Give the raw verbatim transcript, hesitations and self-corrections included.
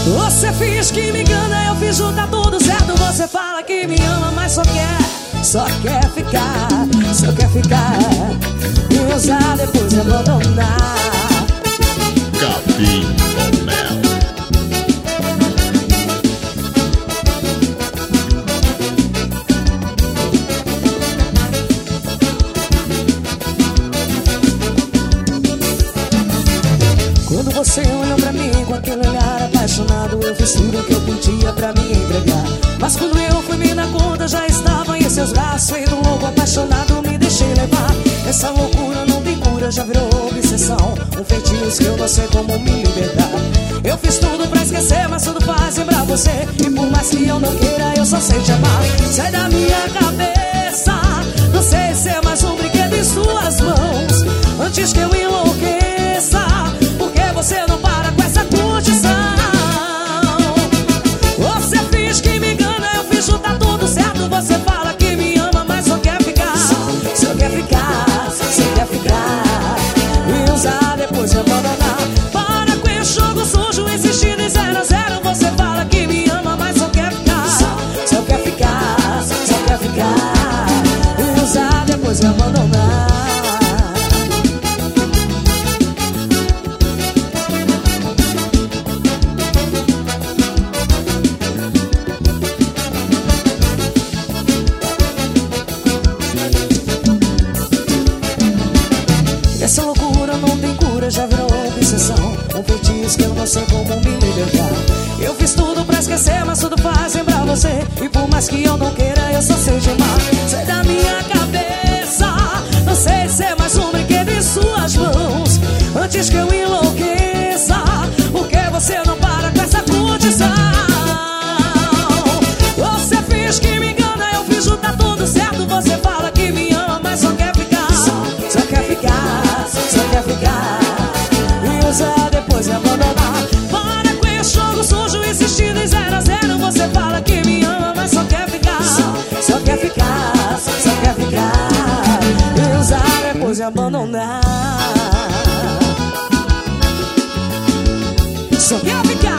Você finge que me engana, eu fiz tá tudo certo. Você fala que me ama, mas só quer, só quer ficar, só quer ficar, me usar, depois me abandonar. Capim com mel. Quando você olhou pra mim com aquele olhar apaixonado, eu fiz tudo que eu podia pra me entregar. Mas quando eu fui me dar conta, já estava em seus braços. Feito louco, apaixonado, me deixei levar. Essa loucura não tem cura, já virou obsessão, um feitiço que eu não sei como me libertar. Eu fiz tudo pra esquecer, mas tudo faz lembrar você. E por mais que eu não queira, eu só sei te amar. Sai da minha cabeça, não sei ser mais um brinquedo em suas mãos. Antes que eu enlouqueça, você não para com essa curtição. Você finge que me engana, eu fiz tá tudo certo. Você fala que me ama, mas só quer ficar, só quer ficar, só quer ficar, me usar, depois me abandonar. Para com esse jogo sujo, insistindo em zero a zero. Você fala que me ama, mas só quer ficar, só quer ficar, só quer ficar, me usar, depois me abandonar. Essa loucura não tem cura, já virou obsessão, um feitiço que eu não sei como me libertar. Eu fiz tudo pra esquecer, mas tudo faz lembrar você. E por mais que eu não queira, eu só sei te amar. Sai da minha cabeça, não sei ser mais um brinquedo em suas mãos. Antes que eu enlouqueça, por que você não para com essa curtição? Você finge que me engana, eu fiz tá tudo certo. Você fala que me ama, mas só quer ficar, só quer ficar, só quer ficar, me usar, depois me abandonar. Para com esse jogo sujo, insistindo em zero a zero. Você fala que me ama, mas só quer ficar, só quer ficar, só quer ficar, me usar, depois me abandonar. Só quer ficar.